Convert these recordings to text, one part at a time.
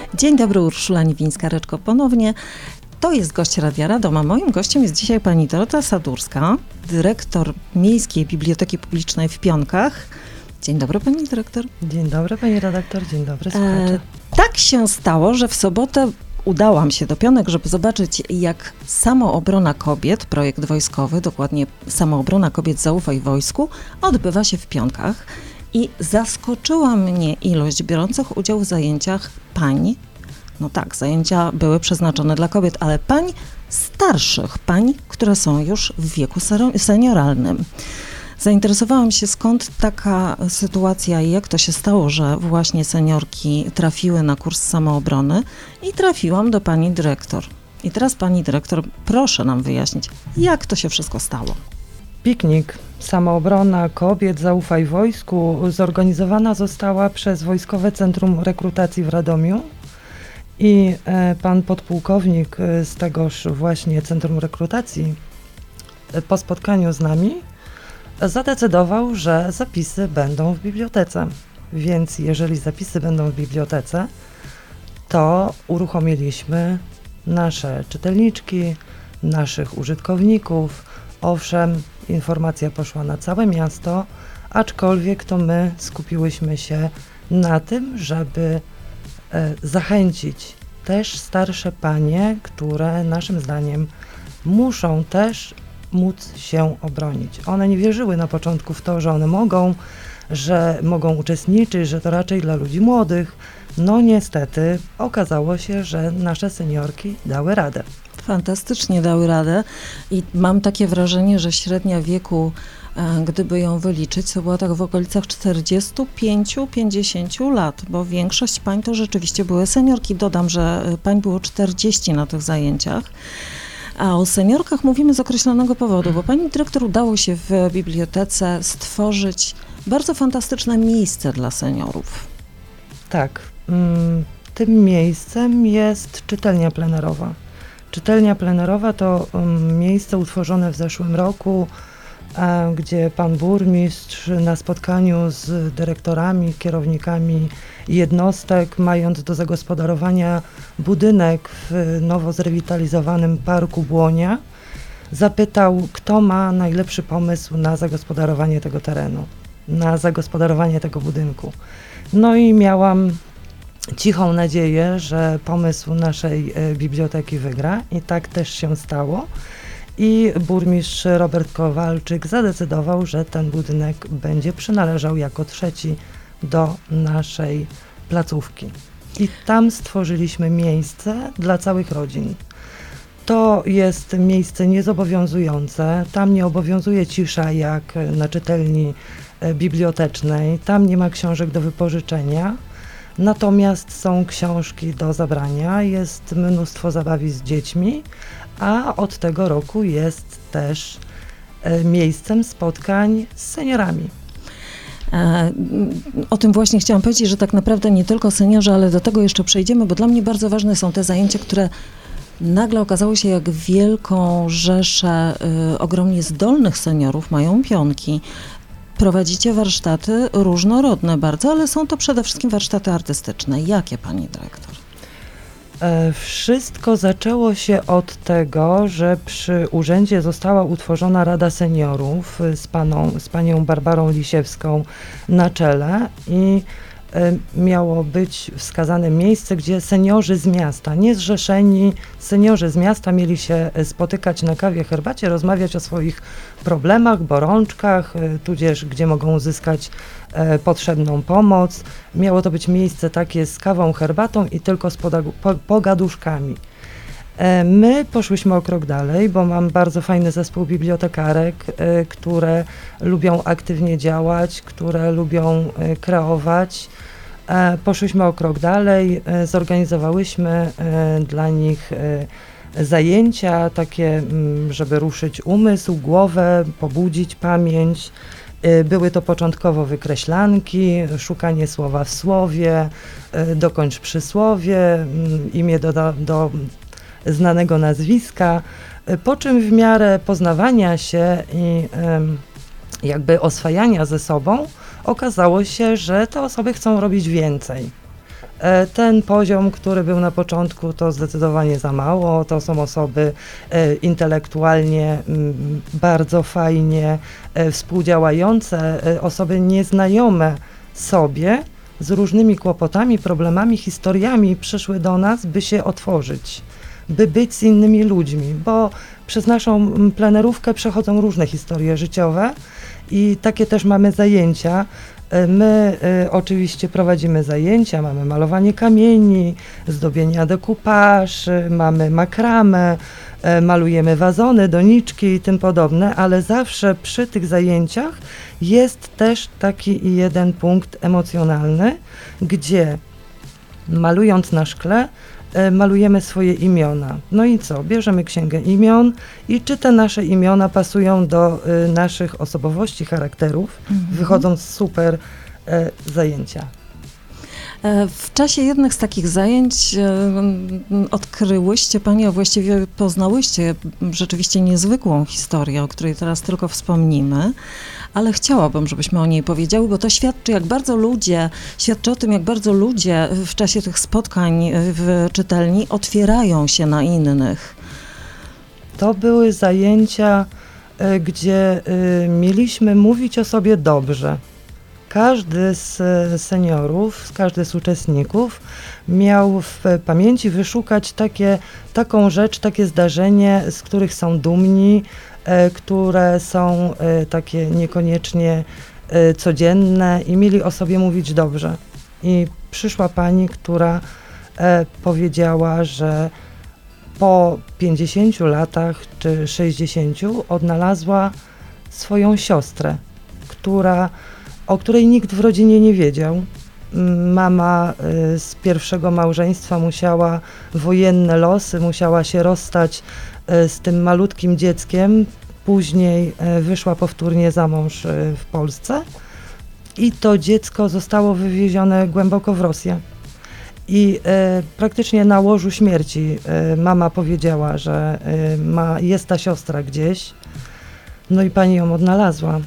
Dzień dobry, Urszula Niwińska-Reczko ponownie. To jest gość Radia Radom, a moim gościem jest dzisiaj pani Dorota Sadurska, dyrektor Miejskiej Biblioteki Publicznej w Pionkach. Dzień dobry, pani dyrektor. Dzień dobry, pani redaktor, dzień dobry, słuchacze. Tak się stało, że w sobotę udałam się do Pionek, żeby zobaczyć, jak Samoobrona Kobiet, projekt wojskowy, dokładnie Samoobrona Kobiet Zaufaj Wojsku, odbywa się w Pionkach. I zaskoczyła mnie ilość biorących udział w zajęciach pań. No tak, zajęcia były przeznaczone dla kobiet, ale pań starszych, pań, które są już w wieku senioralnym. Zainteresowałam się, skąd taka sytuacja i jak to się stało, że właśnie seniorki trafiły na kurs samoobrony i trafiłam do pani dyrektor. I teraz pani dyrektor, proszę nam wyjaśnić, jak to się wszystko stało. Piknik Samoobrona Kobiet Zaufaj Wojsku zorganizowana została przez Wojskowe Centrum Rekrutacji w Radomiu i pan podpułkownik z tegoż właśnie Centrum Rekrutacji po spotkaniu z nami zadecydował, że zapisy będą w bibliotece. Więc jeżeli zapisy będą w bibliotece, to uruchomiliśmy nasze czytelniczki, naszych użytkowników. Owszem, informacja poszła na całe miasto, aczkolwiek to my skupiłyśmy się na tym, żeby zachęcić też starsze panie, które naszym zdaniem muszą też móc się obronić. One nie wierzyły na początku w to, że one mogą, że mogą uczestniczyć, że to raczej dla ludzi młodych. No niestety okazało się, że nasze seniorki dały radę. Fantastycznie dały radę i mam takie wrażenie, że średnia wieku, gdyby ją wyliczyć, to była tak w okolicach 45-50 lat, bo większość pań to rzeczywiście były seniorki. Dodam, że pań było 40 na tych zajęciach. A o seniorkach mówimy z określonego powodu, bo pani dyrektor udało się w bibliotece stworzyć bardzo fantastyczne miejsce dla seniorów. Tak, tym miejscem jest czytelnia plenerowa. Czytelnia plenerowa to miejsce utworzone w zeszłym roku, gdzie pan burmistrz na spotkaniu z dyrektorami, kierownikami jednostek, mając do zagospodarowania budynek w nowo zrewitalizowanym Parku Błonia, zapytał, kto ma najlepszy pomysł na zagospodarowanie tego terenu, na zagospodarowanie tego budynku. No i miałam cichą nadzieję, że pomysł naszej biblioteki wygra i tak też się stało. I burmistrz Robert Kowalczyk zadecydował, że ten budynek będzie przynależał jako trzeci do naszej placówki. I tam stworzyliśmy miejsce dla całych rodzin. To jest miejsce niezobowiązujące, tam nie obowiązuje cisza jak na czytelni bibliotecznej, tam nie ma książek do wypożyczenia. Natomiast są książki do zabrania, jest mnóstwo zabawi z dziećmi, a od tego roku jest też miejscem spotkań z seniorami. O tym właśnie chciałam powiedzieć, że tak naprawdę nie tylko seniorzy, ale do tego jeszcze przejdziemy, bo dla mnie bardzo ważne są te zajęcia, które nagle okazało się, jak wielką rzeszę ogromnie zdolnych seniorów mają Pionki. Prowadzicie warsztaty różnorodne bardzo, ale są to przede wszystkim warsztaty artystyczne. Jakie, pani dyrektor? Wszystko zaczęło się od tego, że przy urzędzie została utworzona Rada Seniorów z panią Barbarą Lisiewską na czele i miało być wskazane miejsce, gdzie seniorzy z miasta, niezrzeszeni seniorzy z miasta mieli się spotykać na kawie, herbacie, rozmawiać o swoich problemach, bolączkach, tudzież gdzie mogą uzyskać potrzebną pomoc. Miało to być miejsce takie z kawą, herbatą i tylko z pogaduszkami. My poszłyśmy o krok dalej, bo mam bardzo fajny zespół bibliotekarek, które lubią aktywnie działać, które lubią kreować. Poszłyśmy o krok dalej, zorganizowałyśmy dla nich zajęcia takie, żeby ruszyć umysł, głowę, pobudzić pamięć. Były to początkowo wykreślanki, szukanie słowa w słowie, dokończ przysłowie, imię do znanego nazwiska, po czym w miarę poznawania się i jakby oswajania ze sobą okazało się, że te osoby chcą robić więcej. Ten poziom, który był na początku, to zdecydowanie za mało. To są osoby intelektualnie bardzo fajnie współdziałające, osoby nieznajome sobie, z różnymi kłopotami, problemami, historiami przyszły do nas, by się otworzyć, by być z innymi ludźmi, bo przez naszą plenerówkę przechodzą różne historie życiowe i takie też mamy zajęcia. My oczywiście prowadzimy zajęcia, mamy malowanie kamieni, zdobienia dekupaż, mamy makramę, malujemy wazony, doniczki i tym podobne, ale zawsze przy tych zajęciach jest też taki jeden punkt emocjonalny, gdzie malując na szkle, malujemy swoje imiona. No i co? Bierzemy księgę imion i czy te nasze imiona pasują do naszych osobowości, charakterów. Wychodzą super zajęcia. W czasie jednych z takich zajęć odkryłyście Pani, a właściwie poznałyście rzeczywiście niezwykłą historię, o której teraz tylko wspomnimy, ale chciałabym, żebyśmy o niej powiedziały, bo to świadczy o tym, jak bardzo ludzie w czasie tych spotkań w czytelni otwierają się na innych. To były zajęcia, gdzie mieliśmy mówić o sobie dobrze. Każdy z seniorów, każdy z uczestników miał w pamięci wyszukać taką rzecz, takie zdarzenie, z których są dumni, które są takie niekoniecznie codzienne i mieli o sobie mówić dobrze. I przyszła pani, która powiedziała, że po 50 latach czy 60 odnalazła swoją siostrę, o której nikt w rodzinie nie wiedział. Mama z pierwszego małżeństwa wojenne losy, musiała się rozstać z tym malutkim dzieckiem. Później wyszła powtórnie za mąż w Polsce i to dziecko zostało wywiezione głęboko w Rosję. I praktycznie na łożu śmierci mama powiedziała, że jest ta siostra gdzieś, no i pani ją odnalazła.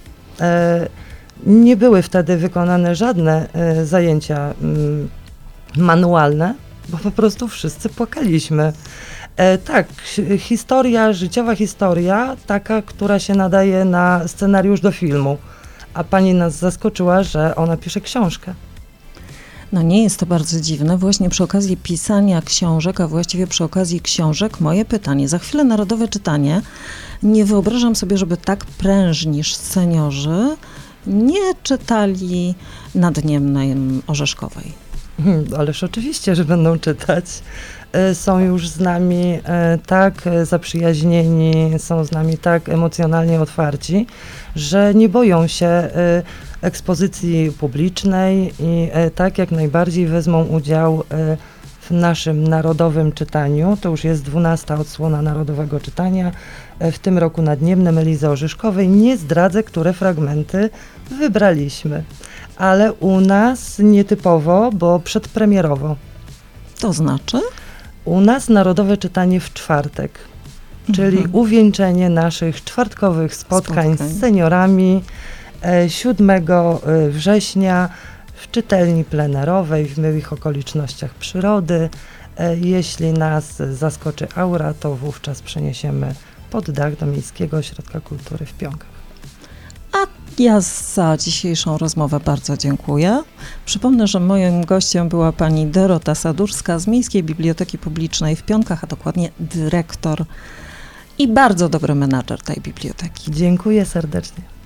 Nie były wtedy wykonane żadne zajęcia manualne, bo po prostu wszyscy płakaliśmy. Tak, życiowa historia, taka, która się nadaje na scenariusz do filmu. A pani nas zaskoczyła, że ona pisze książkę. No nie jest to bardzo dziwne. Właśnie przy okazji pisania książek, a właściwie przy okazji książek, moje pytanie. Za chwilę narodowe czytanie. Nie wyobrażam sobie, żeby tak prężni seniorzy nie czytali Nad Niemnem Orzeszkowej. Ależ oczywiście, że będą czytać. Są już z nami tak zaprzyjaźnieni, są z nami tak emocjonalnie otwarci, że nie boją się ekspozycji publicznej i tak jak najbardziej wezmą udział w naszym narodowym czytaniu. To już jest 12. odsłona narodowego czytania. W tym roku Nad Niemnem Elizy Orzeszkowej. Nie zdradzę, które fragmenty wybraliśmy, ale u nas nietypowo, bo przedpremierowo. To znaczy? U nas narodowe czytanie w czwartek, czyli uwieńczenie naszych czwartkowych spotkań z seniorami 7 września w czytelni plenerowej w miłych okolicznościach przyrody. Jeśli nas zaskoczy aura, to wówczas przeniesiemy pod dach do Miejskiego Ośrodka Kultury w Pionkach. A ja za dzisiejszą rozmowę bardzo dziękuję. Przypomnę, że moim gościem była pani Dorota Sadurska z Miejskiej Biblioteki Publicznej w Pionkach, a dokładnie dyrektor i bardzo dobry menadżer tej biblioteki. Dziękuję serdecznie.